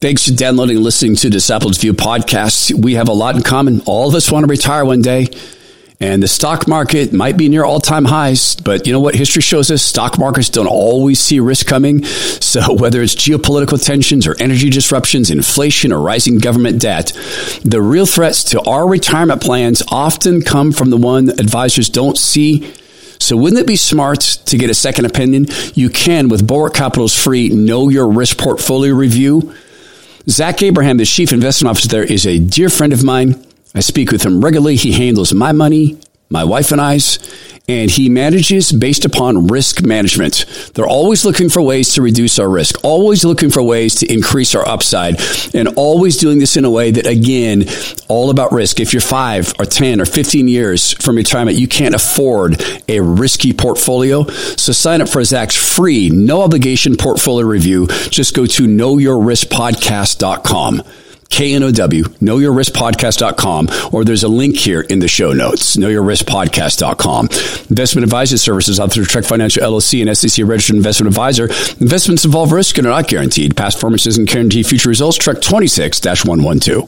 Thanks for downloading and listening to Disciples View podcast. We have a lot in common. All of us want to retire one day, and the stock market might be near all-time highs, but you know what history shows us? Stock markets don't always see risk coming. So whether it's geopolitical tensions or energy disruptions, inflation, or rising government debt, the real threats to our retirement plans often come from the one advisors don't see. So wouldn't it be smart to get a second opinion? You can with Bulwark Capital's free Know Your Risk Portfolio Review. Zach Abraham, the chief investment officer there, is a dear friend of mine. I speak with him regularly. He handles my money, my wife and I's, and he manages based upon risk management. They're always looking for ways to reduce our risk, always looking for ways to increase our upside, and always doing this in a way that, again, all about risk. If you're 5 or 10 or 15 years from retirement, you can't afford a risky portfolio. So sign up for Zach's free, no obligation portfolio review. Just go to knowyourriskpodcast.com. KNOW, knowyourriskpodcast.com, or there's a link here in the show notes, knowyourriskpodcast.com. Investment advisory services out through Trek Financial LLC and SEC registered investment advisor. Investments involve risk and are not guaranteed. Past performance doesn't guarantee future results. Trek 26-112.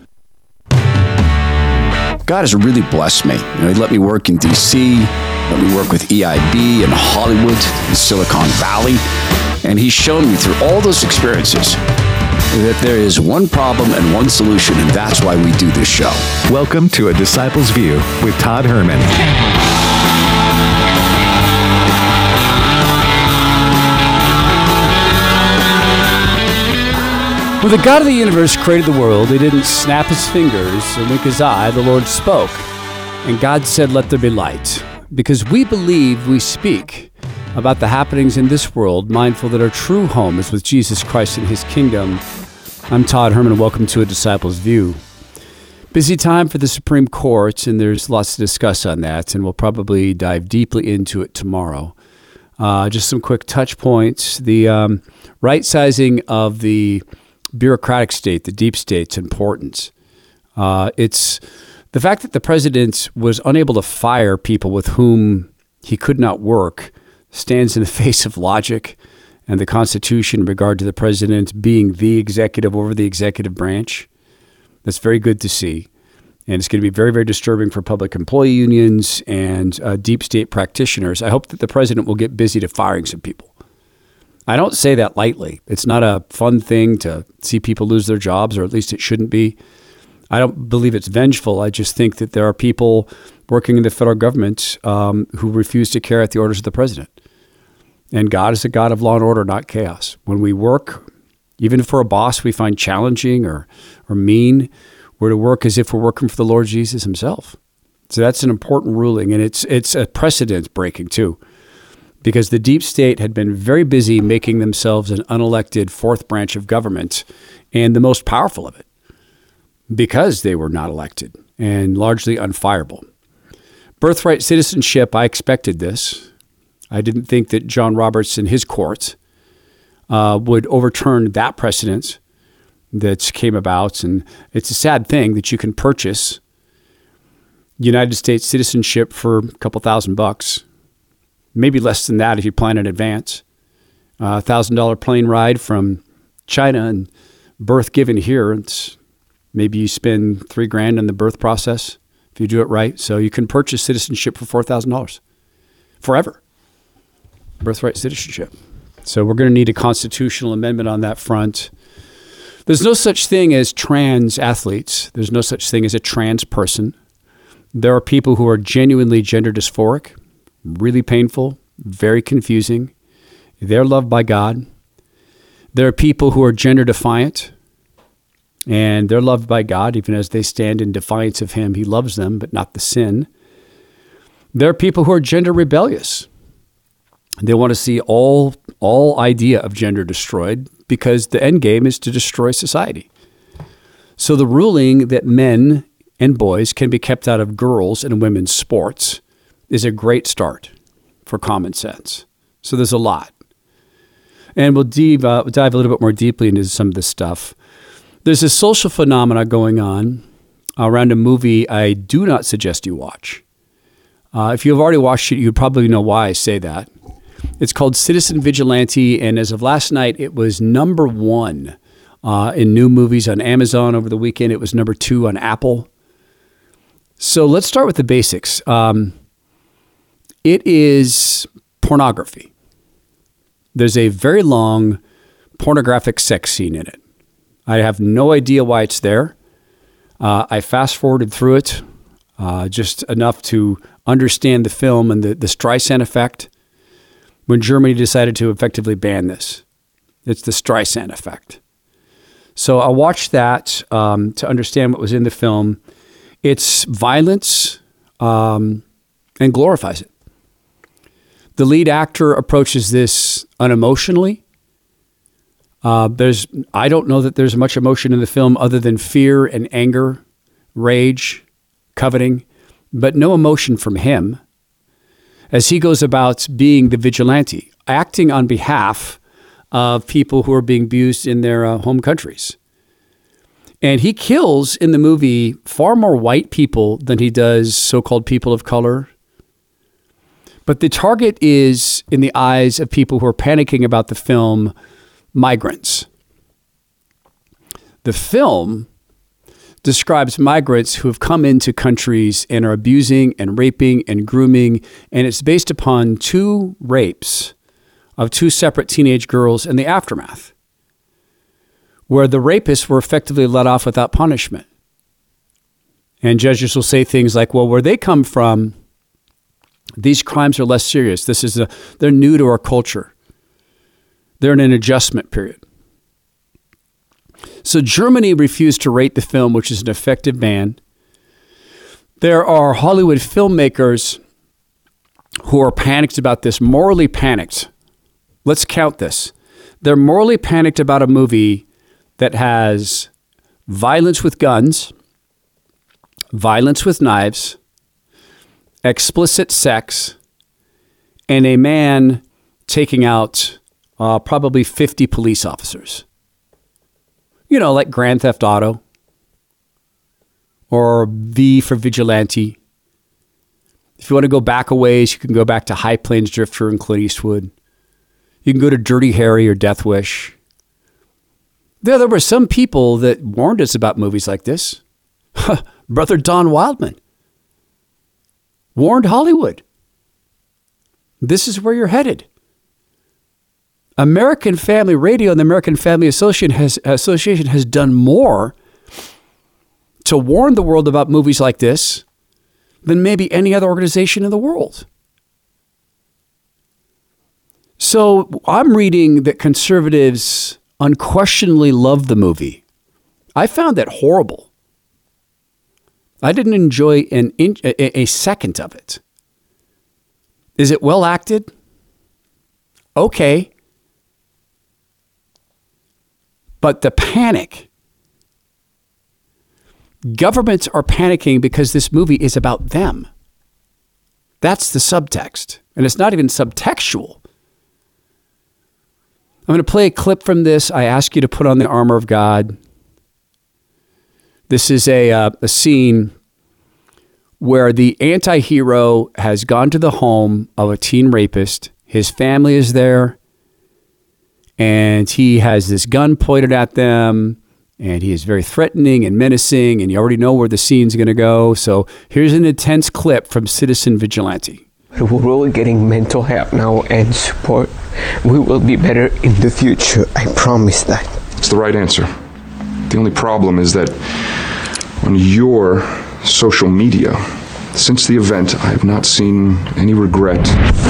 God has really blessed me. He let me work in D.C., let me work with EIB in Hollywood, in Silicon Valley, and he's shown me through all those experiences that there is one problem and one solution, and that's why we do this show. Welcome to A Disciple's View with Todd Herman. When the God of the universe created the world, he didn't snap his fingers and wink his eye. The Lord spoke, and God said, "Let there be light." Because we believe, we speak about the happenings in this world, mindful that our true home is with Jesus Christ and his kingdom. I'm Todd Herman, and welcome to A Disciple's View. Busy time for the Supreme Court, and there's lots to discuss on that, and we'll probably dive deeply into it tomorrow. Just some quick touch points. The right-sizing of the bureaucratic state, the deep state's important. It's the fact that the president was unable to fire people with whom he could not work stands in the face of logic and the Constitution in regard to the president being the executive over the executive branch. That's very good to see. And it's going to be very, very disturbing for public employee unions and deep state practitioners. I hope that the president will get busy to firing some people. I don't say that lightly. It's not a fun thing to see people lose their jobs, or at least it shouldn't be. I don't believe it's vengeful. I just think that there are people working in the federal government who refuse to carry out the orders of the president. And God is a God of law and order, not chaos. When we work, even if we're a boss we find challenging or mean, we're to work as if we're working for the Lord Jesus himself. So that's an important ruling, and it's a precedent breaking too, because the deep state had been very busy making themselves an unelected fourth branch of government and the most powerful of it because they were not elected and largely unfireable. Birthright citizenship, I expected this. I didn't think that John Roberts and his court would overturn that precedent that came about. And it's a sad thing that you can purchase United States citizenship for a couple $1,000, maybe less than that if you plan in advance. $1,000 plane ride from China and birth given here. It's maybe you spend $3,000 on the birth process if you do it right. So you can purchase citizenship for $4,000 forever. Birthright citizenship. So we're going to need a constitutional amendment on that front. There's no such thing as trans athletes. There's no such thing as a trans person. There are people who are genuinely gender dysphoric, really painful, very confusing. They're loved by God. There are people who are gender defiant, and they're loved by God even as they stand in defiance of him. He loves them, but not the sin. There are people who are gender rebellious. They want to see all idea of gender destroyed because the end game is to destroy society. So the ruling that men and boys can be kept out of girls and women's sports is a great start for common sense. So there's a lot. And we'll dive a little bit more deeply into some of this stuff. There's a social phenomena going on around a movie I do not suggest you watch. If you've already watched it, you probably know why I say that. It's called Citizen Vigilante, and as of last night, it was number 1 in new movies on Amazon over the weekend. It was number 2 on Apple. So let's start with the basics. It is pornography. There's a very long pornographic sex scene in it. I have no idea why it's there. I fast forwarded through it just enough to understand the film and the Streisand effect when Germany decided to effectively ban this. It's the Streisand effect. So I watched that to understand what was in the film. It's violence and glorifies it. The lead actor approaches this unemotionally. I don't know that there's much emotion in the film other than fear and anger, rage, coveting, but no emotion from him as he goes about being the vigilante, acting on behalf of people who are being abused in their home countries. And he kills in the movie far more white people than he does so-called people of color. But the target is, in the eyes of people who are panicking about the film, migrants. The film describes migrants who have come into countries and are abusing and raping and grooming, and it's based upon 2 rapes of 2 separate teenage girls in the aftermath, where the rapists were effectively let off without punishment. And judges will say things like, well, where they come from, these crimes are less serious. They're new to our culture. They're in an adjustment period. So Germany refused to rate the film, which is an effective ban. There are Hollywood filmmakers who are panicked about this, morally panicked. Let's count this. They're morally panicked about a movie that has violence with guns, violence with knives, explicit sex, and a man taking out probably 50 police officers. You know, like Grand Theft Auto or V for Vigilante. If you want to go back a ways, you can go back to High Plains Drifter and Clint Eastwood. You can go to Dirty Harry or Death Wish. There were some people that warned us about movies like this. Brother Don Wildman warned Hollywood. This is where you're headed. American Family Radio and the American Family Association has done more to warn the world about movies like this than maybe any other organization in the world. So I'm reading that conservatives unquestionably love the movie. I found that horrible. I didn't enjoy a second of it. Is it well acted? Okay. But the panic. Governments are panicking because this movie is about them. That's the subtext. And it's not even subtextual. I'm going to play a clip from this. I ask you to put on the armor of God. This is a scene where the anti-hero has gone to the home of a teen rapist. His family is there. And he has this gun pointed at them. And he is very threatening and menacing. And you already know where the scene's going to go. So here's an intense clip from Citizen Vigilante. We're all getting mental help now and support. We will be better in the future. I promise that. It's the right answer. The only problem is that on your social media, since the event, I have not seen any regret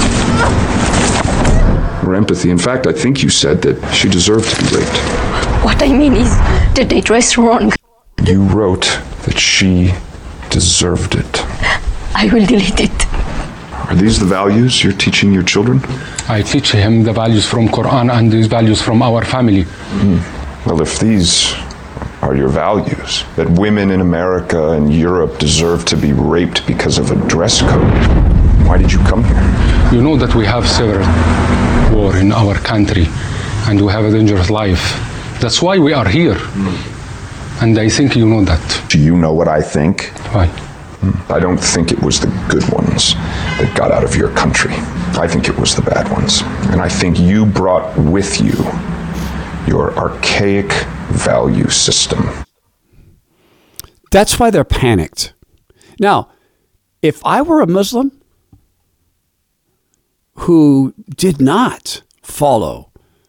or empathy. In fact, I think you said that she deserved to be raped. What I mean is that they dressed wrong. You wrote that she deserved it. I will delete it. Are these the values you're teaching your children? I teach him the values from Quran and these values from our family. Well, if these are your values, that women in America and Europe deserve to be raped because of a dress code, why did you come here? You know that we have several war in our country and we have a dangerous life. That's why we are here. And I think you know that. Do you know what I think? Why? I don't think it was the good ones that got out of your country. I think it was the bad ones. And I think you brought with you your archaic value system. That's why they're panicked. Now, if I were a Muslim who did not follow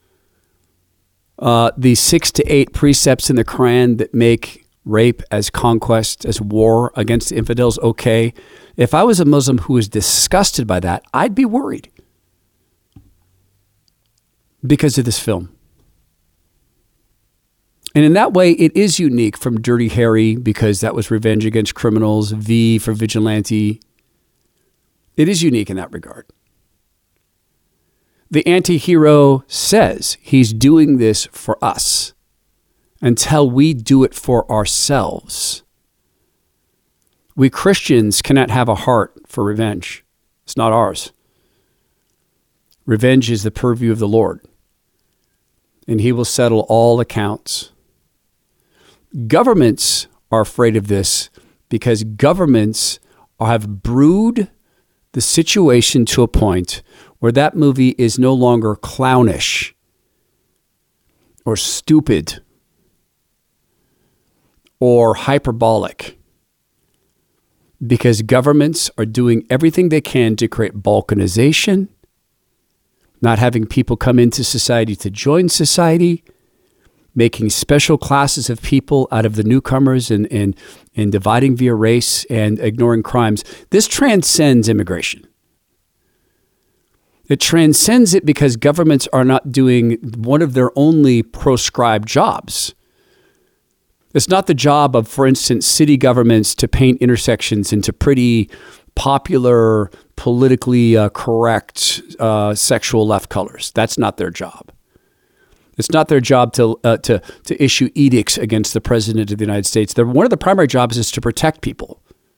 the 6 to 8 precepts in the Quran that make rape as conquest, as war against the infidels okay, if I was a Muslim who was disgusted by that, I'd be worried because of this film. And in that way, it is unique from Dirty Harry because that was revenge against criminals, V for vigilante. It is unique in that regard. The anti-hero says he's doing this for us until we do it for ourselves. We Christians cannot have a heart for revenge. It's not ours. Revenge is the purview of the Lord, and he will settle all accounts. Governments are afraid of this because governments have brewed the situation to a point where that movie is no longer clownish or stupid or hyperbolic, because governments are doing everything they can to create balkanization, not having people come into society to join society, making special classes of people out of the newcomers and dividing via race and ignoring crimes. This transcends immigration. It transcends it because governments are not doing one of their only proscribed jobs. It's not the job of, for instance, city governments to paint intersections into pretty popular, politically correct sexual left colors. That's not their job. It's not their job to issue edicts against the president of the United States. One of the primary jobs is to protect people.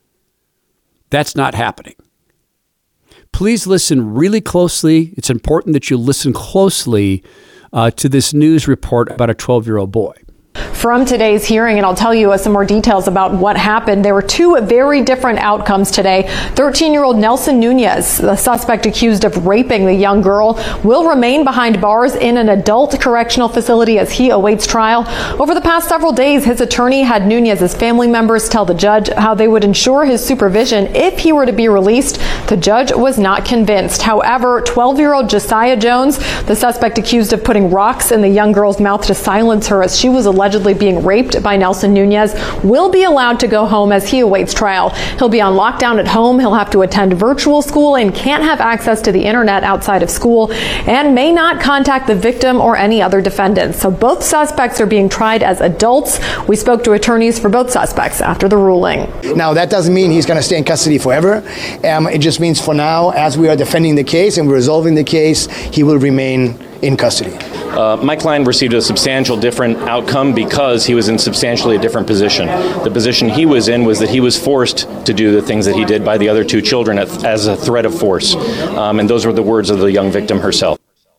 That's not happening. Please listen really closely. It's important that you listen closely to this news report about a 12-year-old boy. From today's hearing, and I'll tell you some more details about what happened. There were two very different outcomes today. 13-year-old Nelson Nunez, the suspect accused of raping the young girl, will remain behind bars in an adult correctional facility as he awaits trial. Over the past several days, his attorney had Nunez's family members tell the judge how they would ensure his supervision if he were to be released. The judge was not convinced. However, 12-year-old Josiah Jones, the suspect accused of putting rocks in the young girl's mouth to silence her as she was allegedly being raped by Nelson Nunez, will be allowed to go home as he awaits trial. He'll be on lockdown at home. He'll have to attend virtual school and can't have access to the internet outside of school, and may not contact the victim or any other defendants. So both suspects are being tried as adults. We spoke to attorneys for both suspects after the ruling. Now, that doesn't mean he's going to stay in custody forever. It just means for now, as we are defending the case and we're resolving the case, he will remain in custody. My client received a substantial different outcome because he was in substantially a different position. The position he was in was that he was forced to do the things that he did by the other two children as a threat of force. And those were the words of the young victim herself.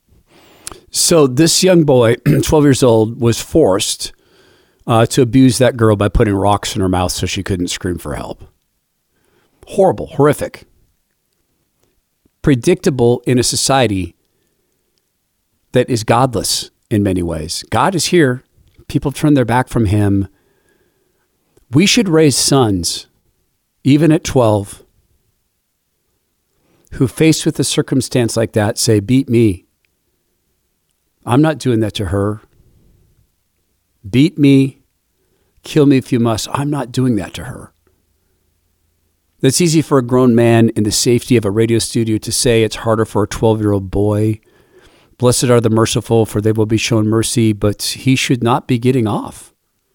So this young boy, 12 years old, was forced to abuse that girl by putting rocks in her mouth so she couldn't scream for help. Horrible, horrific. Predictable in a society that is godless in many ways. God is here. People turn their back from him. We should raise sons, even at 12, who faced with a circumstance like that say, beat me. I'm not doing that to her. Beat me. Kill me if you must. I'm not doing that to her. It's easy for a grown man in the safety of a radio studio to say. It's harder for a 12-year-old boy. Blessed are the merciful, for they will be shown mercy, but he should not be getting off.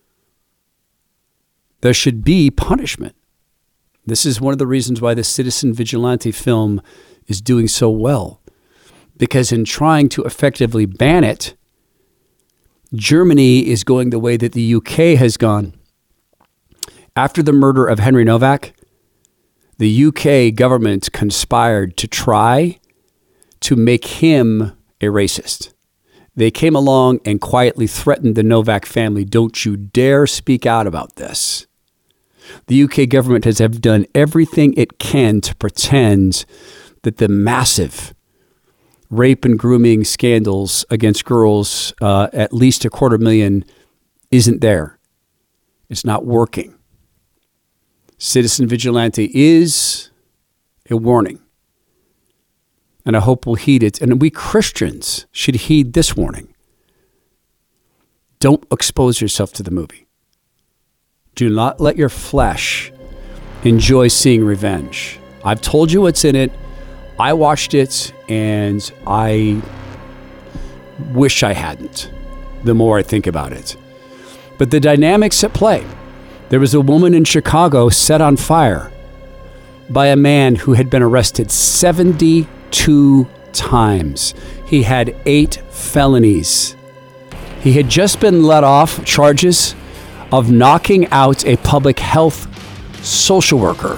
There should be punishment. This is one of the reasons why the Citizen Vigilante film is doing so well, because in trying to effectively ban it, Germany is going the way that the UK has gone. After the murder of Henry Novak, the UK government conspired to try to make him a racist. They came along and quietly threatened the Novak family. Don't you dare speak out about this. The UK government has done everything it can to pretend that the massive rape and grooming scandals against girls, at least 250,000 isn't there. It's not working. Citizen Vigilante is a warning. And I hope we'll heed it. And we Christians should heed this warning. Don't expose yourself to the movie. Do not let your flesh enjoy seeing revenge. I've told you what's in it. I watched it, and I wish I hadn't, the more I think about it. But the dynamics at play. There was a woman in Chicago set on fire by a man who had been arrested 72 times. He had 8 felonies. He had just been let off charges of knocking out a public health social worker.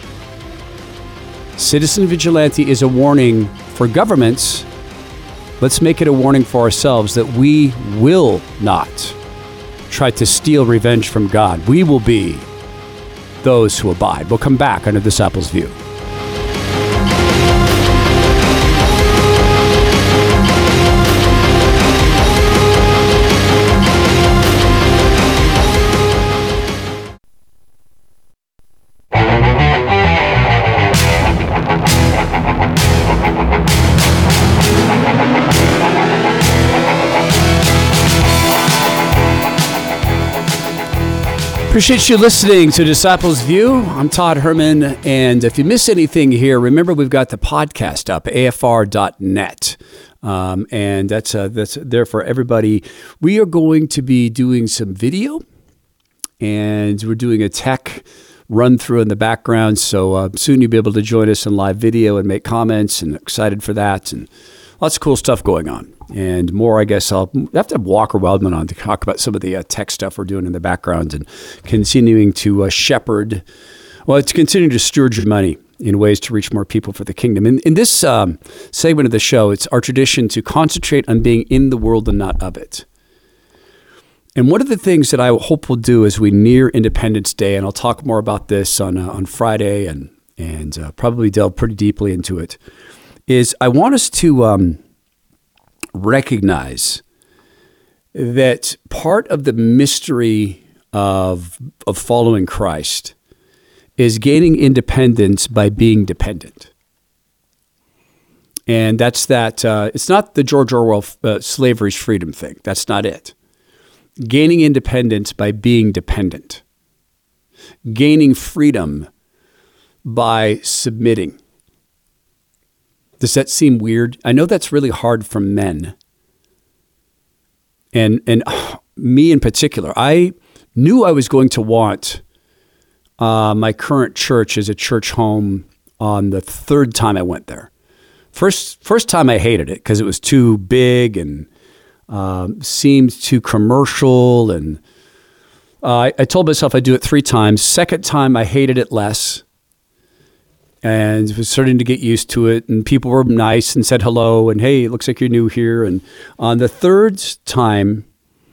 Citizen Vigilante is a warning for governments. Let's make it a warning for ourselves that we will not try to steal revenge from God. We will be those who abide. We'll come back under Disciples View. Appreciate you listening to Disciples View. I'm Todd Herman, and if you miss anything here, remember we've got the podcast up, afr.net, and that's there for everybody. We are going to be doing some video, and we're doing a tech run through in the background, so soon you'll be able to join us in live video and make comments, and excited for that, and lots of cool stuff going on. And more, I guess I'll have to have Walker Weldman on to talk about some of the tech stuff we're doing in the background and continuing to shepherd, to continue to steward your money in ways to reach more people for the kingdom. In this segment of the show, it's our tradition to concentrate on being in the world and not of it. And one of the things that I hope we'll do as we near Independence Day, and I'll talk more about this on Friday and probably delve pretty deeply into it, is I want us to recognize that part of the mystery of following Christ is gaining independence by being dependent. And that's that, it's not the George Orwell slavery's freedom thing. That's not it. Gaining independence by being dependent. Gaining freedom by submitting. Does that seem weird? I know that's really hard for men. And me in particular, I knew I was going to want my current church as a church home on the 3rd time I went there. First time I hated it because it was too big and seemed too commercial. And I told myself I'd do it 3 times. Second time I hated it less. And was starting to get used to it, and people were nice and said hello, and hey, it looks like you're new here. And on the 3rd time,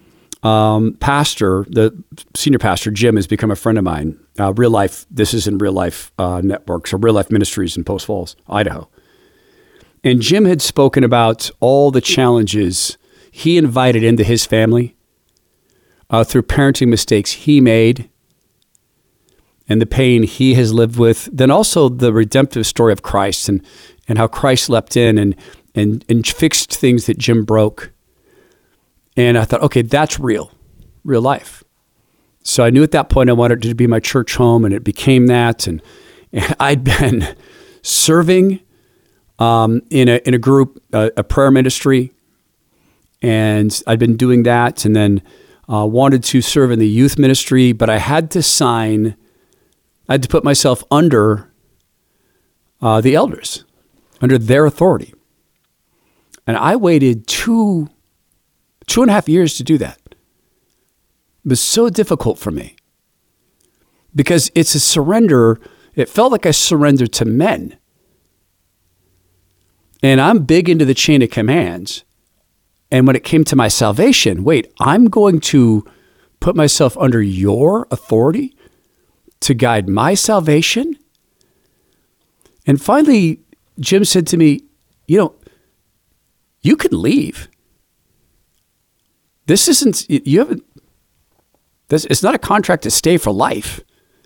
the senior pastor, Jim, has become a friend of mine. Real life, this is in Real Life Networks, or Real Life Ministries in Post Falls, Idaho. And Jim had spoken about all the challenges he invited into his family through parenting mistakes he made, and the pain he has lived with, then also the redemptive story of Christ and how Christ leapt in and fixed things that Jim broke. And I thought, okay, that's real life. So I knew at that point I wanted it to be my church home, and it became that. And I'd been serving in a group, a prayer ministry, and I'd been doing that, and then wanted to serve in the youth ministry, but I had to put myself under the elders, under their authority. And I waited 2.5 years to do that. It was so difficult for me because it's a surrender. It felt like I surrendered to men. And I'm big into the chain of commands. And when it came to my salvation, wait, I'm going to put myself under your authority to guide my salvation? And finally, Jim said to me, you can leave. You haven't It's not a contract to stay for life.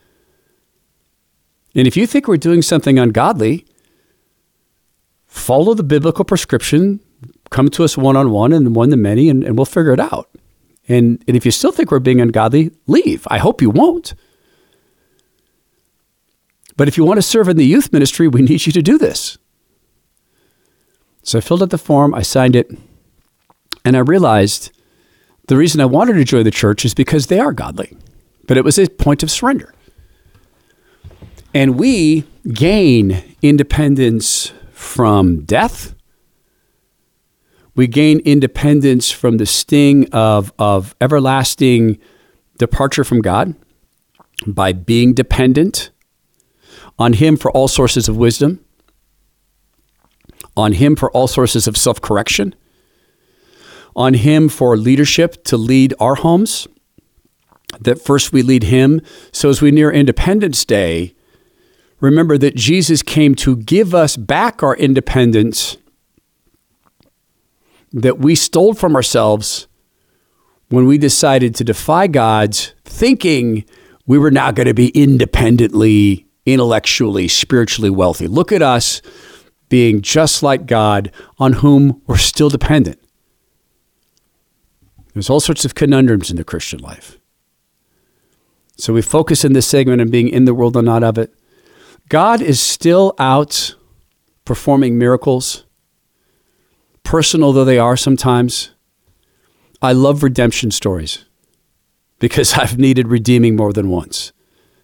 And if you think we're doing something ungodly, follow the biblical prescription, come to us one-on-one and one-to-many, and we'll figure it out. And if you still think we're being ungodly, leave. I hope you won't. But if you want to serve in the youth ministry, we need you to do this. So I filled out the form, I signed it, and I realized the reason I wanted to join the church is because they are godly. But it was a point of surrender. And we gain independence from death. We gain independence from the sting of everlasting departure from God by being dependent on Him for all sources of wisdom, on Him for all sources of self-correction, on Him for leadership to lead our homes, that first we lead Him. So as we near Independence Day, remember that Jesus came to give us back our independence that we stole from ourselves when we decided to defy God's thinking we were now going to be independently, intellectually, spiritually wealthy. Look at us being just like God, on whom we're still dependent. There's all sorts of conundrums in the Christian life. So we focus in this segment on being in the world and not of it. God is still out performing miracles, personal though they are sometimes. I love redemption stories because I've needed redeeming more than once.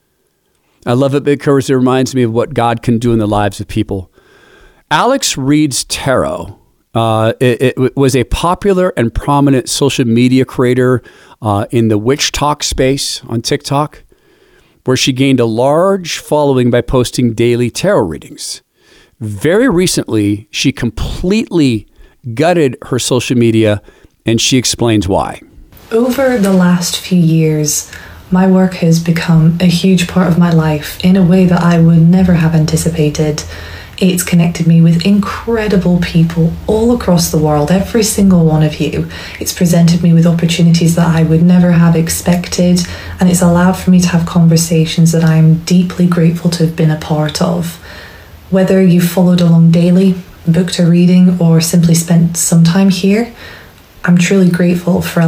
I love it because it reminds me of what God can do in the lives of people. Alex Reed's Tarot. It was a popular and prominent social media creator in the witch talk space on TikTok, where she gained a large following by posting daily tarot readings. Very recently, she completely gutted her social media, and she explains why. Over the last few years, my work has become a huge part of my life in a way that I would never have anticipated. It's connected me with incredible people all across the world, every single one of you. It's presented me with opportunities that I would never have expected, and it's allowed for me to have conversations that I'm deeply grateful to have been a part of. Whether you followed along daily, booked a reading, or simply spent some time here, I'm truly grateful for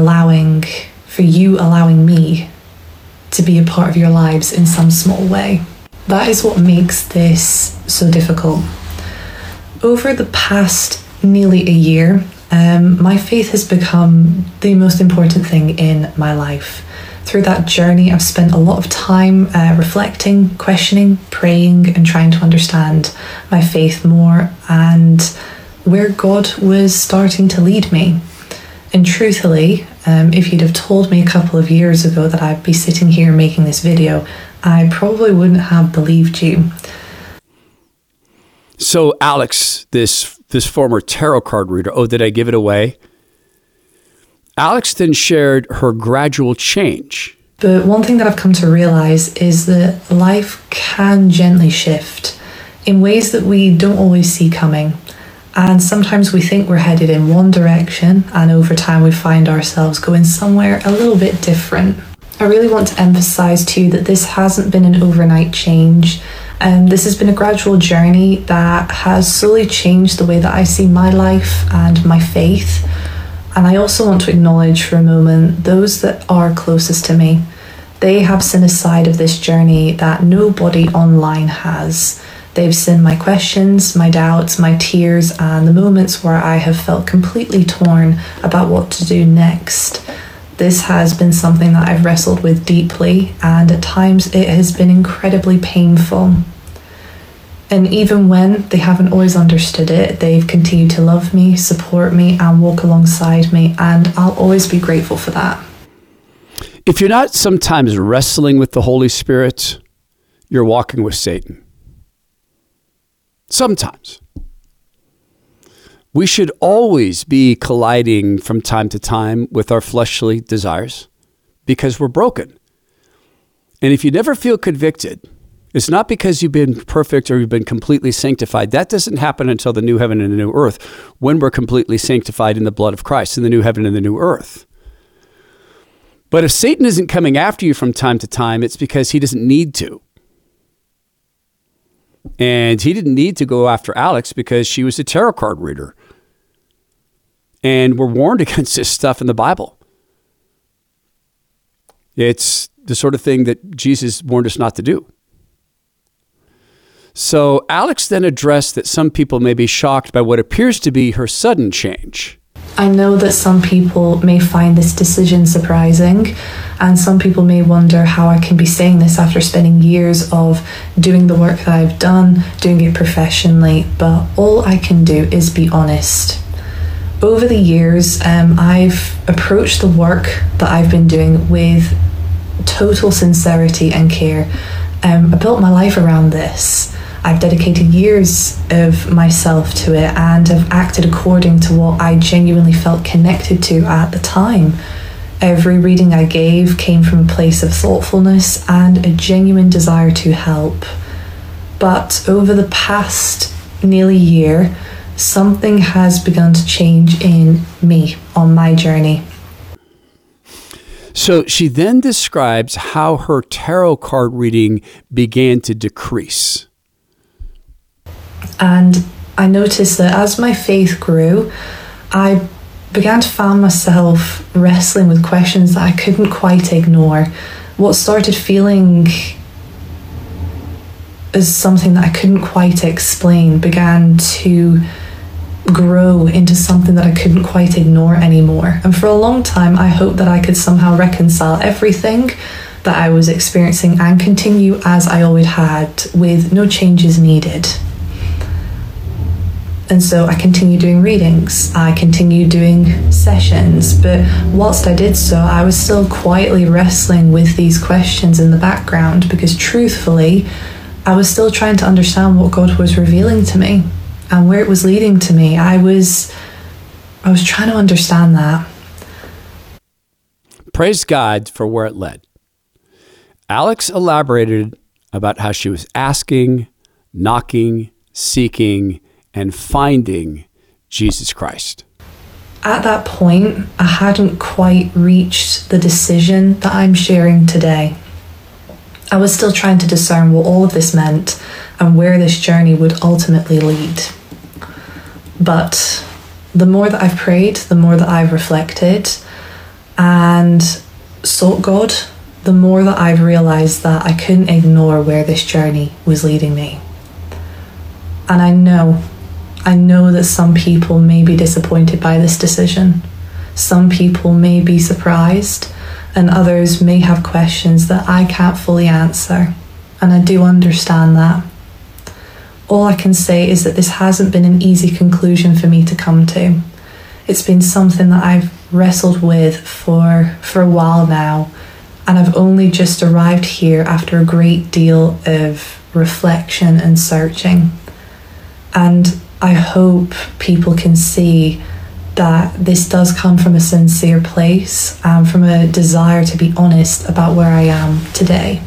you allowing me to be a part of your lives in some small way. That is what makes this so difficult. Over the past nearly a year, my faith has become the most important thing in my life. Through that journey, I've spent a lot of time reflecting, questioning, praying, and trying to understand my faith more and where God was starting to lead me. And truthfully, if you'd have told me a couple of years ago that I'd be sitting here making this video, I probably wouldn't have believed you. So Alex, this former tarot card reader, did I give it away? Alex then shared her gradual change. But one thing that I've come to realize is that life can gently shift in ways that we don't always see coming. And sometimes we think we're headed in one direction, and over time we find ourselves going somewhere a little bit different. I really want to emphasize too that this hasn't been an overnight change. This has been a gradual journey that has slowly changed the way that I see my life and my faith. And I also want to acknowledge for a moment those that are closest to me. They have seen a side of this journey that nobody online has. They've seen my questions, my doubts, my tears, and the moments where I have felt completely torn about what to do next. This has been something that I've wrestled with deeply, and at times it has been incredibly painful. And even when they haven't always understood it, they've continued to love me, support me, and walk alongside me, and I'll always be grateful for that. If you're not sometimes wrestling with the Holy Spirit, you're walking with Satan. Sometimes. We should always be colliding from time to time with our fleshly desires because we're broken. And if you never feel convicted, it's not because you've been perfect or you've been completely sanctified. That doesn't happen until the new heaven and the new earth, when we're completely sanctified in the blood of Christ, in the new heaven and the new earth. But if Satan isn't coming after you from time to time, it's because he doesn't need to. And he didn't need to go after Alex because she was a tarot card reader. And we're warned against this stuff in the Bible. It's the sort of thing that Jesus warned us not to do. So Alex then addressed that some people may be shocked by what appears to be her sudden change. I know that some people may find this decision surprising, and some people may wonder how I can be saying this after spending years of doing the work that I've done, doing it professionally, but all I can do is be honest. Over the years, I've approached the work that I've been doing with total sincerity and care. I built my life around this. I've dedicated years of myself to it and have acted according to what I genuinely felt connected to at the time. Every reading I gave came from a place of thoughtfulness and a genuine desire to help. But over the past nearly year, something has begun to change in me on my journey. So she then describes how her tarot card reading began to decrease. And I noticed that as my faith grew, I began to find myself wrestling with questions that I couldn't quite ignore. What started feeling as something that I couldn't quite explain began to grow into something that I couldn't quite ignore anymore. And for a long time, I hoped that I could somehow reconcile everything that I was experiencing and continue as I always had, with no changes needed. And so I continued doing readings, I continued doing sessions, but whilst I did so, I was still quietly wrestling with these questions in the background, because truthfully, I was still trying to understand what God was revealing to me and where it was leading to me. I was trying to understand that. Praise God for where it led. Alex elaborated about how she was asking, knocking, seeking, and finding Jesus Christ. At that point, I hadn't quite reached the decision that I'm sharing today. I was still trying to discern what all of this meant and where this journey would ultimately lead. But the more that I've prayed, the more that I've reflected and sought God, the more that I've realized that I couldn't ignore where this journey was leading me. And I know that some people may be disappointed by this decision. Some people may be surprised, and others may have questions that I can't fully answer. And I do understand that. All I can say is that this hasn't been an easy conclusion for me to come to. It's been something that I've wrestled with for a while now, and I've only just arrived here after a great deal of reflection and searching. And I hope people can see that this does come from a sincere place and from a desire to be honest about where I am today.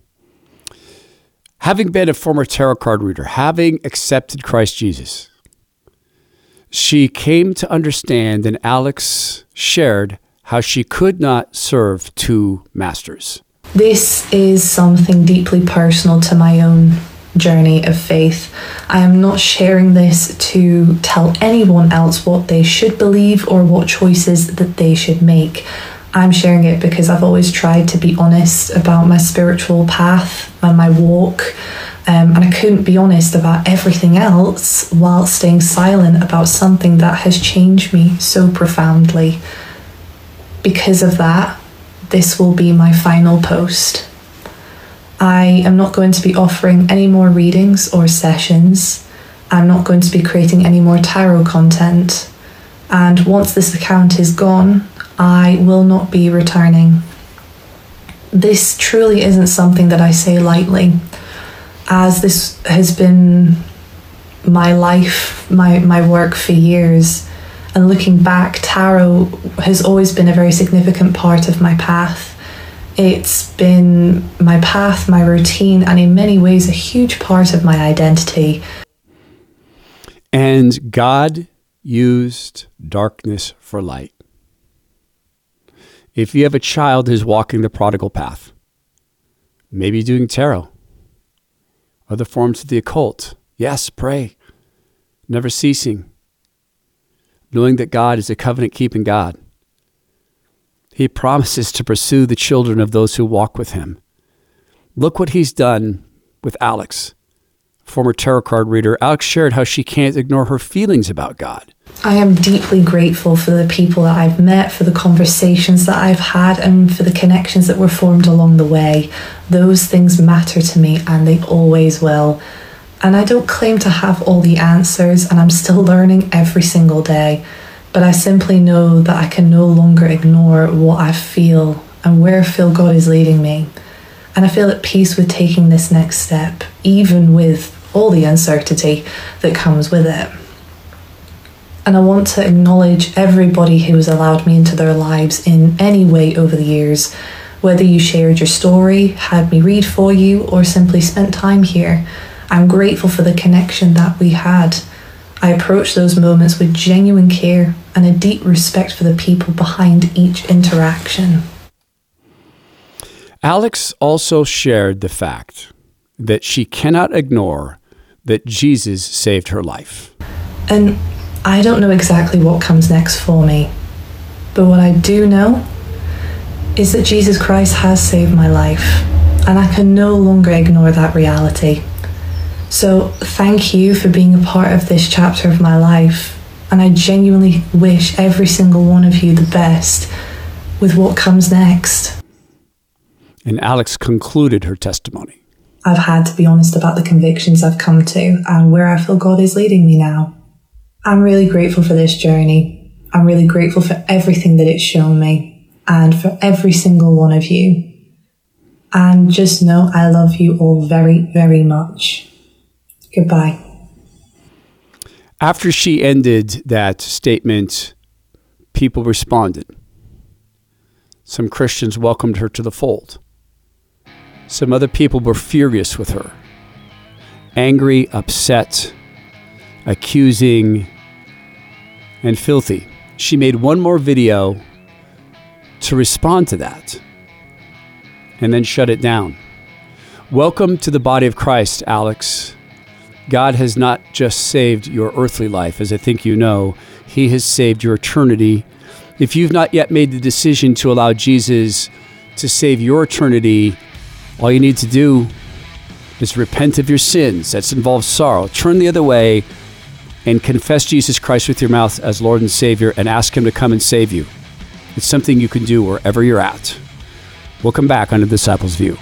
Having been a former tarot card reader, having accepted Christ Jesus, she came to understand, and Alex shared, how she could not serve two masters. This is something deeply personal to my own journey of faith. I am not sharing this to tell anyone else what they should believe or what choices that they should make. I'm sharing it because I've always tried to be honest about my spiritual path and my walk, and I couldn't be honest about everything else while staying silent about something that has changed me so profoundly. Because of that, this will be my final post. I am not going to be offering any more readings or sessions. I'm not going to be creating any more tarot content. And once this account is gone, I will not be returning. This truly isn't something that I say lightly, as this has been my life, my work for years. And looking back, tarot has always been a very significant part of my path. It's been my path, my routine, and in many ways a huge part of my identity. And God used darkness for light. If you have a child who's walking the prodigal path, maybe doing tarot, other forms of the occult, yes, pray, never ceasing, knowing that God is a covenant-keeping God. He promises to pursue the children of those who walk with him. Look what he's done with Alex, former tarot card reader. Alex shared how she can't ignore her feelings about God. I am deeply grateful for the people that I've met, for the conversations that I've had, and for the connections that were formed along the way. Those things matter to me, and they always will. And I don't claim to have all the answers, and I'm still learning every single day. But I simply know that I can no longer ignore what I feel and where I feel God is leading me. And I feel at peace with taking this next step, even with all the uncertainty that comes with it. And I want to acknowledge everybody who has allowed me into their lives in any way over the years, whether you shared your story, had me read for you, or simply spent time here. I'm grateful for the connection that we had. I approach those moments with genuine care and a deep respect for the people behind each interaction. Alex also shared the fact that she cannot ignore that Jesus saved her life. And I don't know exactly what comes next for me, but what I do know is that Jesus Christ has saved my life, and I can no longer ignore that reality. So thank you for being a part of this chapter of my life, and I genuinely wish every single one of you the best with what comes next. And Alex concluded her testimony. I've had to be honest about the convictions I've come to and where I feel God is leading me now. I'm really grateful for this journey. I'm really grateful for everything that it's shown me and for every single one of you. And just know I love you all very, very much. Goodbye. After she ended that statement, people responded. Some Christians welcomed her to the fold. Some other people were furious with her, angry, upset, accusing, and filthy. She made one more video to respond to that and then shut it down. Welcome to the body of Christ, Alex. God has not just saved your earthly life, as I think you know. He has saved your eternity. If you've not yet made the decision to allow Jesus to save your eternity, all you need to do is repent of your sins. That involves sorrow. Turn the other way and confess Jesus Christ with your mouth as Lord and Savior and ask him to come and save you. It's something you can do wherever you're at. We'll come back on The Disciples' View.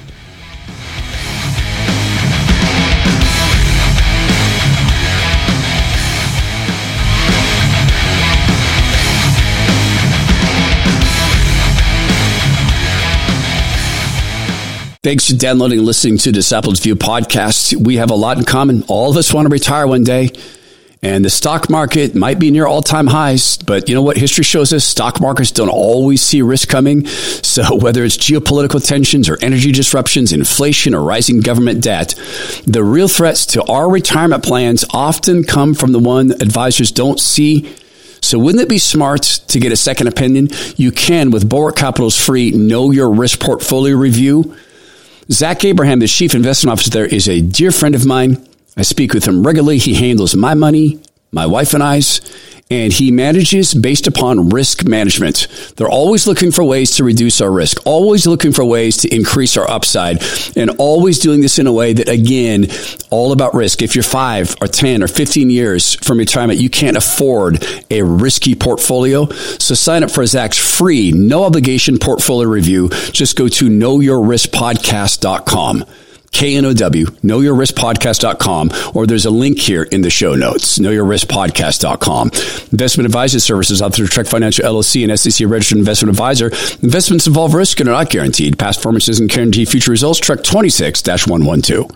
Thanks for downloading and listening to Disciples View podcast. We have a lot in common. All of us want to retire one day, and the stock market might be near all-time highs, but you know what history shows us? Stock markets don't always see risk coming. So whether it's geopolitical tensions or energy disruptions, inflation or rising government debt, the real threats to our retirement plans often come from the one advisors don't see. So wouldn't it be smart to get a second opinion? You can with Bulwark Capital's free Know Your Risk Portfolio Review. Zach Abraham, the chief investment officer there, is a dear friend of mine. I speak with him regularly. He handles my money, my wife and I's, and he manages based upon risk management. They're always looking for ways to reduce our risk, always looking for ways to increase our upside, and always doing this in a way that, again, all about risk. If you're 5 or 10 or 15 years from retirement, you can't afford a risky portfolio. So sign up for Zach's free, no obligation portfolio review. Just go to knowyourriskpodcast.com. KNOW, knowyourriskpodcast.com, or there's a link here in the show notes, knowyourriskpodcast.com. Investment advisory services out through Trek Financial LLC and SEC registered investment advisor. Investments involve risk and are not guaranteed. Past performance doesn't guarantee future results. Trek 26-112.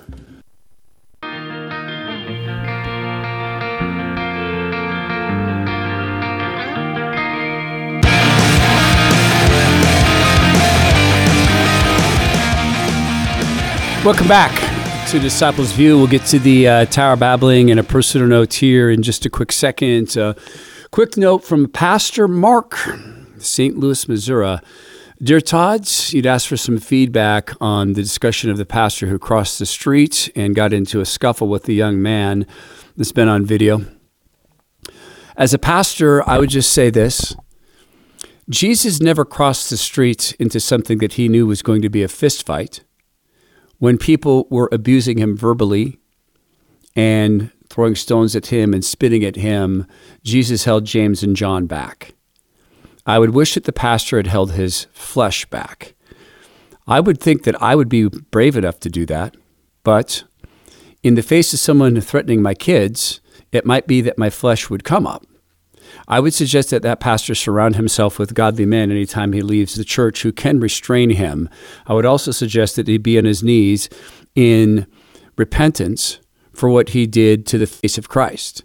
Welcome back to Disciples View. We'll get to the Tower Babbling and a personal note here in just a quick second. Quick note from Pastor Mark, St. Louis, Missouri. Dear Todd's, you'd asked for some feedback on the discussion of the pastor who crossed the street and got into a scuffle with the young man that's been on video. As a pastor, I would just say this. Jesus never crossed the street into something that he knew was going to be a fist fight. When people were abusing him verbally and throwing stones at him and spitting at him, Jesus held James and John back. I would wish that the pastor had held his flesh back. I would think that I would be brave enough to do that, but in the face of someone threatening my kids, it might be that my flesh would come up. I would suggest that that pastor surround himself with godly men anytime he leaves the church who can restrain him. I would also suggest that he be on his knees in repentance for what he did to the face of Christ.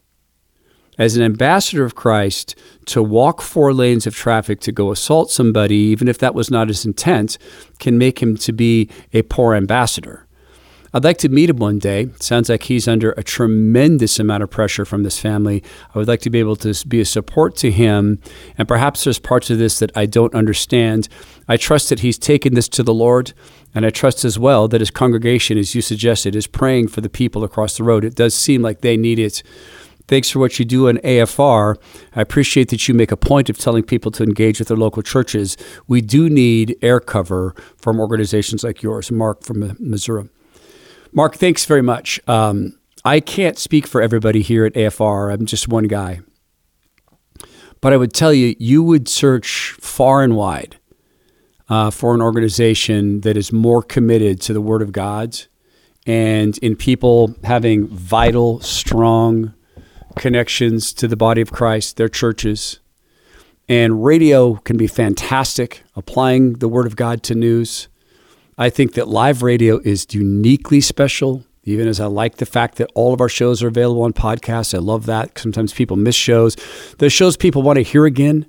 As an ambassador of Christ, to walk 4 lanes of traffic to go assault somebody, even if that was not his intent, can make him to be a poor ambassador. I'd like to meet him one day. It sounds like he's under a tremendous amount of pressure from this family. I would like to be able to be a support to him, and perhaps there's parts of this that I don't understand. I trust that he's taken this to the Lord, and I trust as well that his congregation, as you suggested, is praying for the people across the road. It does seem like they need it. Thanks for what you do in AFR. I appreciate that you make a point of telling people to engage with their local churches. We do need air cover from organizations like yours. Mark from Missouri. Mark, thanks very much. I can't speak for everybody here at AFR. I'm just one guy. But I would tell you, you would search far and wide for an organization that is more committed to the Word of God and in people having vital, strong connections to the body of Christ, their churches. And radio can be fantastic, applying the Word of God to news. I think that live radio is uniquely special, even as I like the fact that all of our shows are available on podcasts. I love that. Sometimes people miss shows. There's shows people want to hear again,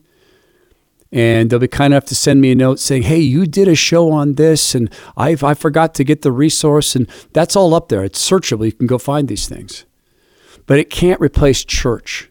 and they'll be kind enough to send me a note saying, hey, you did a show on this, and I forgot to get the resource, and that's all up there. It's searchable. You can go find these things. But it can't replace church.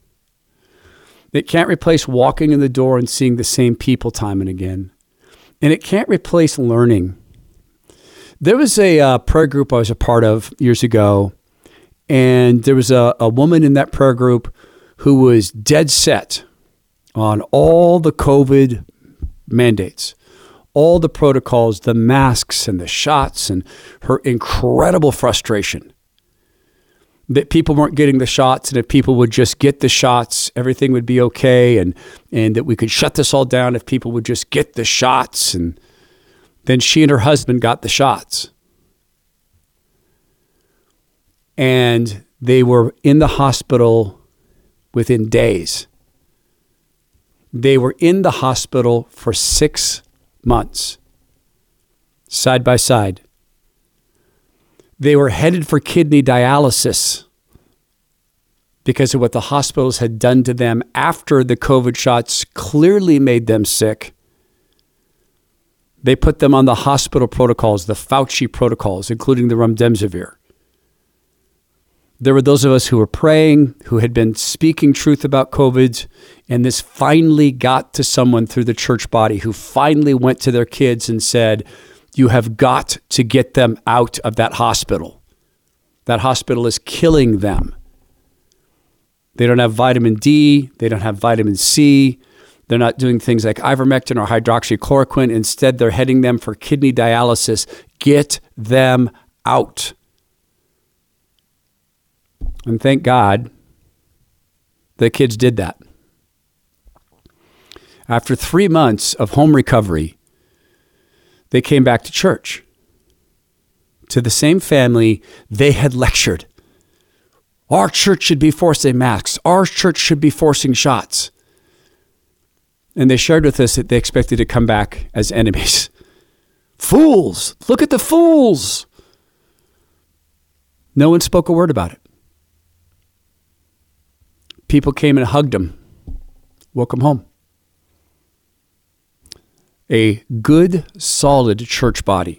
It can't replace walking in the door and seeing the same people time and again. And it can't replace learning. There was a prayer group I was a part of years ago, and there was a woman in that prayer group who was dead set on all the COVID mandates, all the protocols, the masks and the shots, and her incredible frustration that people weren't getting the shots, and if people would just get the shots, everything would be okay, and that we could shut this all down if people would just get the shots. And then she and her husband got the shots. And they were in the hospital within days. They were in the hospital for 6 months, side by side. They were headed for kidney dialysis because of what the hospitals had done to them after the COVID shots clearly made them sick. They put them on the hospital protocols, the Fauci protocols, including the remdesivir. There were those of us who were praying, who had been speaking truth about COVID, and this finally got to someone through the church body who finally went to their kids and said, you have got to get them out of that hospital. That hospital is killing them. They don't have vitamin D. They don't have vitamin C. They're not doing things like ivermectin or hydroxychloroquine. Instead, they're heading them for kidney dialysis. Get them out. And thank God the kids did that. After 3 months of home recovery, they came back to church, to the same family they had lectured. Our church should be forcing masks. Our church should be forcing shots. And they shared with us that they expected to come back as enemies. Fools! Look at the fools! No one spoke a word about it. People came and hugged them. Welcome home. A good, solid church body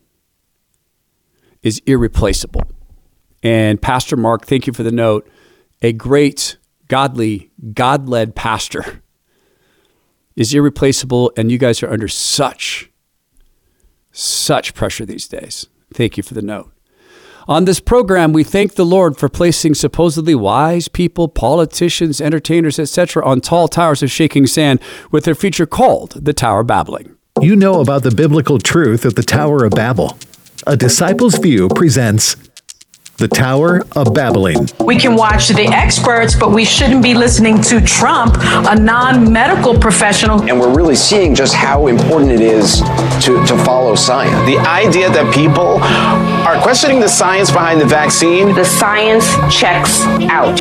is irreplaceable. And Pastor Mark, thank you for the note. A great, godly, God-led pastor is irreplaceable, and you guys are under such pressure these days. Thank you for the note. On this program, we thank the Lord for placing supposedly wise people, politicians, entertainers, etc. on tall towers of shaking sand with their feature called The Tower Babbling. You know about the biblical truth of the Tower of Babel. A Disciples View presents The Tower of Babbling. We can watch the experts, but we shouldn't be listening to Trump, a non-medical professional. And we're really seeing just how important it is to follow science. The idea that people are questioning the science behind the vaccine. The science checks out.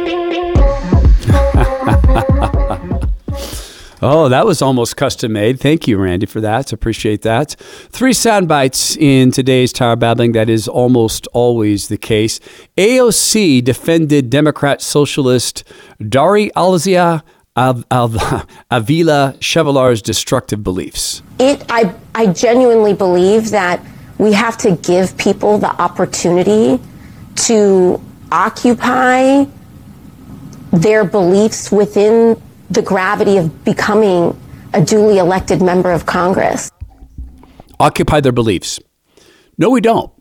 Oh, that was almost custom made. Thank you, Randy, for that. Appreciate that. 3 sound bites in today's Tower Babbling. That is almost always the case. AOC defended Democrat socialist Dari Alzia Avila Chevalar's destructive beliefs. I genuinely believe that we have to give people the opportunity to occupy their beliefs within the gravity of becoming a duly elected member of Congress. Occupy their beliefs. No, we don't.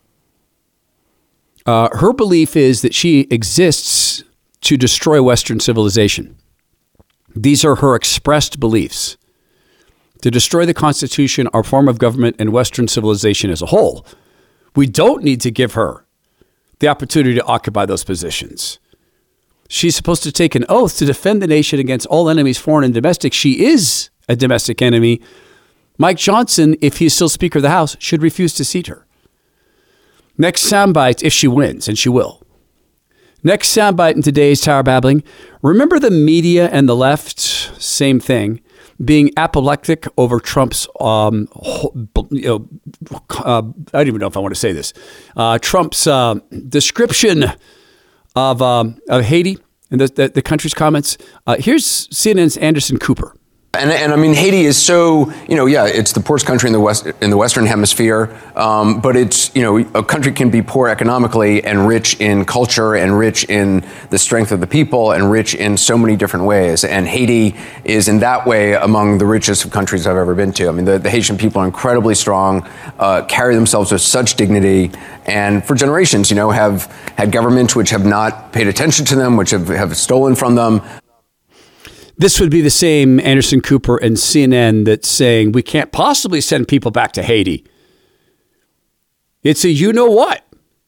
Her belief is that she exists to destroy Western civilization. These are her expressed beliefs. To destroy the Constitution, our form of government, and Western civilization as a whole. We don't need to give her the opportunity to occupy those positions. She's supposed to take an oath to defend the nation against all enemies, foreign and domestic. She is a domestic enemy. Mike Johnson, if he's still Speaker of the House, should refuse to seat her. Next soundbite, if she wins, and she will. Next soundbite in today's Tower Babbling. Remember the media and the left, same thing, being apoplectic over Trump's, I don't even know if I want to say this, Trump's description of Haiti and the country's comments. Here's CNN's Anderson Cooper. And I mean, Haiti is so, it's the poorest country in the Western Hemisphere, but it's, a country can be poor economically and rich in culture and rich in the strength of the people and rich in so many different ways. And Haiti is in that way among the richest of countries I've ever been to. I mean, the Haitian people are incredibly strong, carry themselves with such dignity, and for generations, have had governments which have not paid attention to them, which have stolen from them. This would be the same Anderson Cooper and CNN that's saying we can't possibly send people back to Haiti. It's a you-know-what.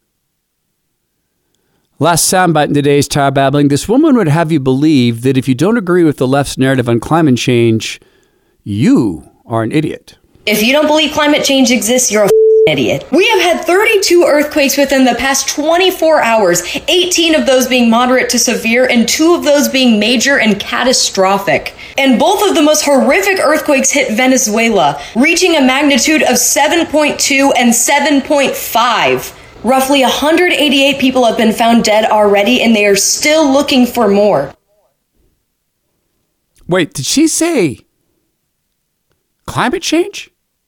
Last soundbite in today's Tower Babbling. This woman would have you believe that if you don't agree with the left's narrative on climate change, you are an idiot. If you don't believe climate change exists, you're a idiot. We have had 32 earthquakes within the past 24 hours, 18 of those being moderate to severe, and 2 of those being major and catastrophic. And both of the most horrific earthquakes hit Venezuela, reaching a magnitude of 7.2 and 7.5. Roughly 188 people have been found dead already, and they are still looking for more. Wait, did she say climate change?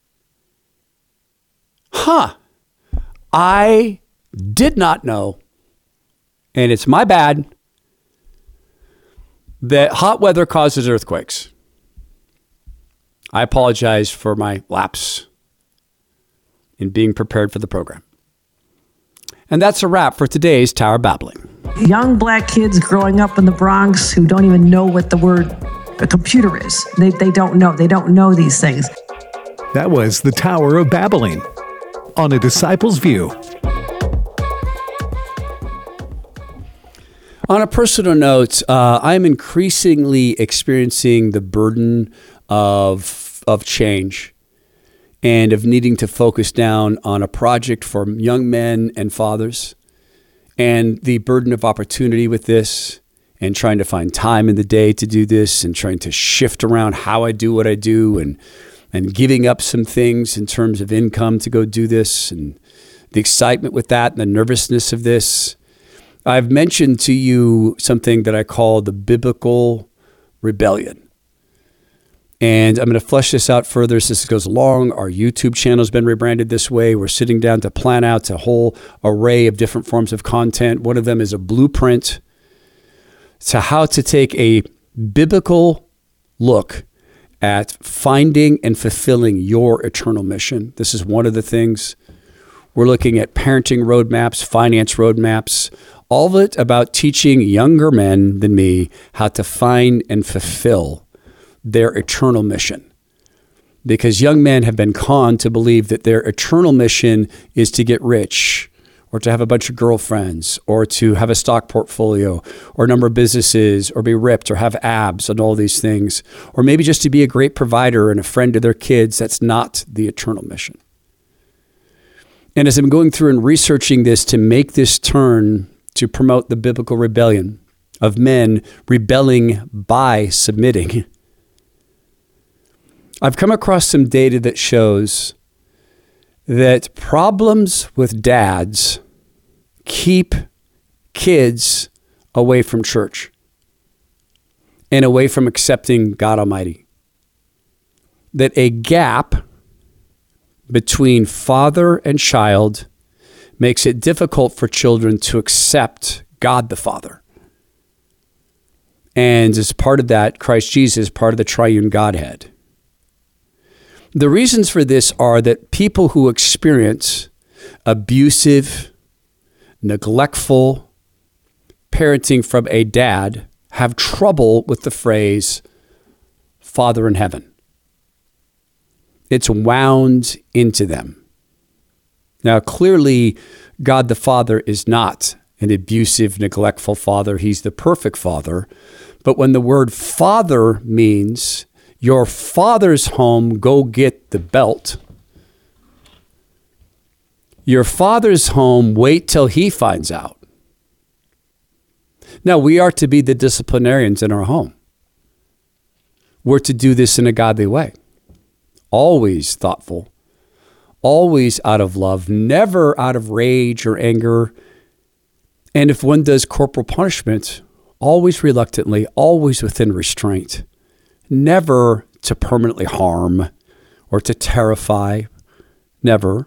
Huh. I did not know, and it's my bad, that hot weather causes earthquakes. I apologize for my lapse in being prepared for the program. And that's a wrap for today's Tower Babbling. Young black kids growing up in the Bronx who don't even know what the word a computer is. They don't know. They don't know these things. That was The Tower of Babbling on A Disciples View. On a personal note, I'm increasingly experiencing the burden of change and of needing to focus down on a project for young men and fathers, and the burden of opportunity with this, and trying to find time in the day to do this, and trying to shift around how I do what I do, and giving up some things in terms of income to go do this, and the excitement with that and the nervousness of this. I've mentioned to you something that I call the biblical rebellion. And I'm going to flesh this out further as this goes along. Our YouTube channel has been rebranded this way. We're sitting down to plan out a whole array of different forms of content. One of them is a blueprint to how to take a biblical look at finding and fulfilling your eternal mission. This is one of the things. We're looking at parenting roadmaps, finance roadmaps, all of it about teaching younger men than me how to find and fulfill their eternal mission. Because young men have been conned to believe that their eternal mission is to get rich, or to have a bunch of girlfriends, or to have a stock portfolio, or a number of businesses, or be ripped, or have abs, and all these things. Or maybe just to be a great provider and a friend to their kids. That's not the eternal mission. And as I'm going through and researching this to make this turn to promote the biblical rebellion of men rebelling by submitting, I've come across some data that shows that problems with dads keep kids away from church and away from accepting God Almighty. That a gap between father and child makes it difficult for children to accept God the Father. And as part of that, Christ Jesus, part of the triune Godhead. The reasons for this are that people who experience abusive, neglectful parenting from a dad have trouble with the phrase Father in heaven. It's wound into them. Now, clearly, God the Father is not an abusive, neglectful father. He's the perfect father. But when the word father means your father's home, go get the belt. Your father's home, wait till he finds out. Now, we are to be the disciplinarians in our home. We're to do this in a godly way. Always thoughtful. Always out of love. Never out of rage or anger. And if one does corporal punishment, always reluctantly, always within restraint. Never to permanently harm or to terrify. Never.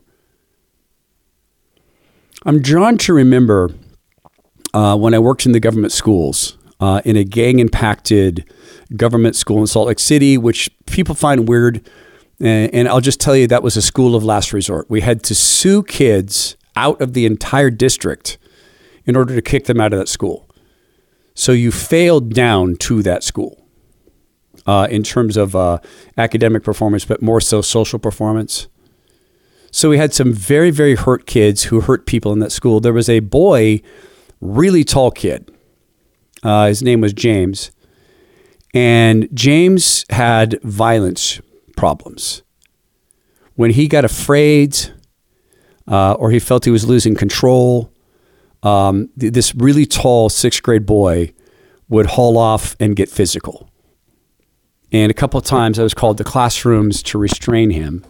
I'm drawn to remember when I worked in the government schools, in a gang-impacted government school in Salt Lake City, which people find weird. And I'll just tell you, that was a school of last resort. We had to sue kids out of the entire district in order to kick them out of that school. So you failed down to that school. In terms of academic performance, but more so social performance. So we had some very, very hurt kids who hurt people in that school. There was a boy, really tall kid. His name was James. And James had violence problems. When he got afraid or he felt he was losing control, this really tall 6th grade boy would haul off and get physical. And a couple of times I was called to classrooms to restrain him.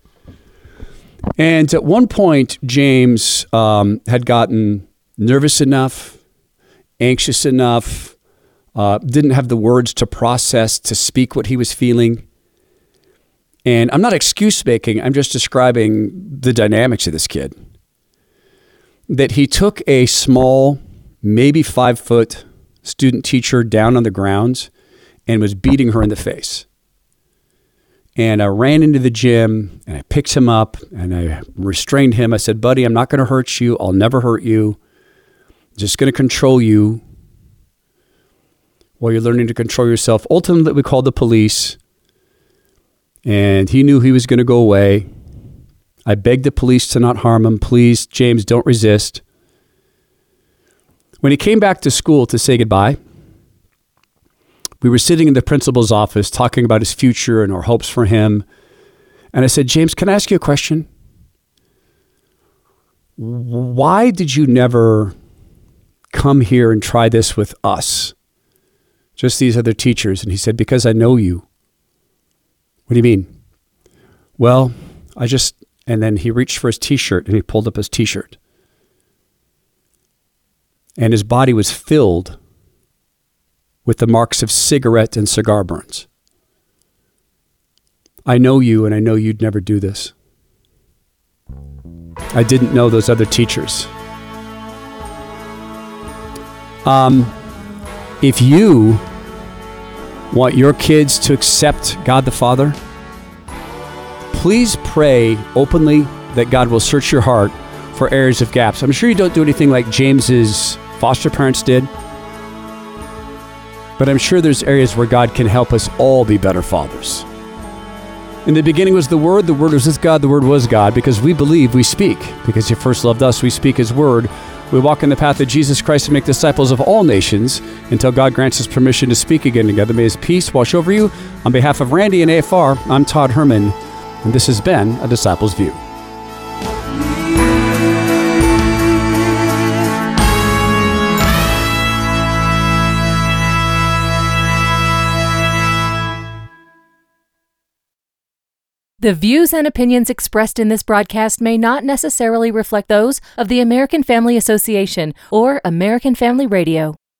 And at one point, James had gotten nervous enough, anxious enough, didn't have the words to process, to speak what he was feeling. And I'm not excuse making, I'm just describing the dynamics of this kid. That he took a small, maybe 5-foot student teacher down on the grounds and was beating her in the face. And I ran into the gym and I picked him up and I restrained him. I said, buddy, I'm not going to hurt you. I'll never hurt you. I'm just going to control you while you're learning to control yourself. Ultimately, we called the police and he knew he was going to go away. I begged the police to not harm him. Please, James, don't resist. When he came back to school to say goodbye, we were sitting in the principal's office talking about his future and our hopes for him. And I said, James, can I ask you a question? Why did you never come here and try this with us? Just these other teachers. And he said, because I know you. What do you mean? Well, and then he reached for his t-shirt and he pulled up his t-shirt. And his body was filled with the marks of cigarette and cigar burns. I know you, and I know you'd never do this. I didn't know those other teachers. If you want your kids to accept God the Father, please pray openly that God will search your heart for areas of gaps. I'm sure you don't do anything like James's foster parents did, but I'm sure there's areas where God can help us all be better fathers. In the beginning was the Word was with God, the Word was God, because we believe we speak. Because He first loved us, we speak His Word. We walk in the path of Jesus Christ and make disciples of all nations until God grants us permission to speak again together. May His peace wash over you. On behalf of Randy and AFR, I'm Todd Herman, and this has been A Disciple's View. The views and opinions expressed in this broadcast may not necessarily reflect those of the American Family Association or American Family Radio.